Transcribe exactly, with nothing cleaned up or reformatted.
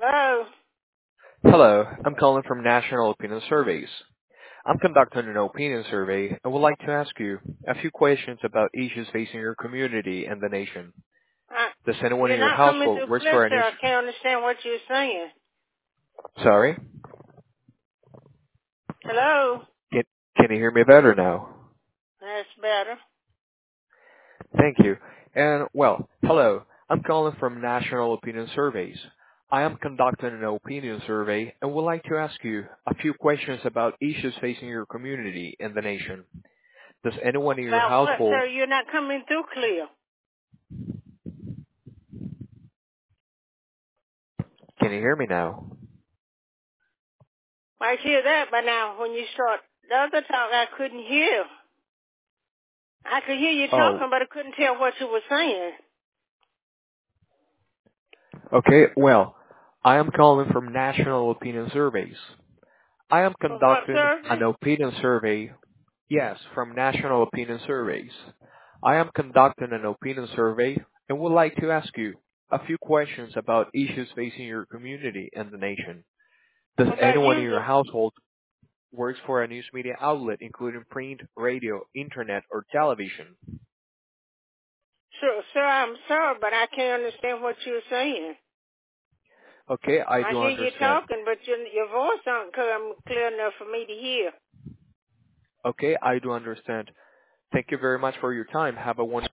Oh, Hello, I'm calling from National Opinion Surveys. I'm conducting an opinion survey and would like to ask you a few questions about issues facing your community and the nation. I, Does anyone in you're your not coming household through works clear, for a sir. news... I can't understand what you're saying. Sorry? Hello? Can, can you hear me better now? That's better. Thank you. And, well, hello, I'm calling from National Opinion Surveys. I am conducting an opinion survey and would like to ask you a few questions about issues facing your community and the nation. Does anyone in your About what, household... sir? You're not coming through clear. Can you hear me now? I hear that, but now when you start the other talk, I couldn't hear. I could hear you Oh, talking, but I couldn't tell what you were saying. okay, well, I am calling from National Opinion Surveys. I am From what conducting survey? an opinion survey, yes, from National Opinion Surveys. I am conducting an opinion survey and would like to ask you a few questions about issues facing your community and the nation. Does About anyone in your user. household works for a news media outlet, including print, radio, internet, or television? Sure, sir, I'm sorry, but I can't understand what you're saying. Okay, I I do hear you understand. talking, but your, your voice aren't clear, clear enough for me to hear. Okay, I do understand. Thank you very much for your time. Have a wonderful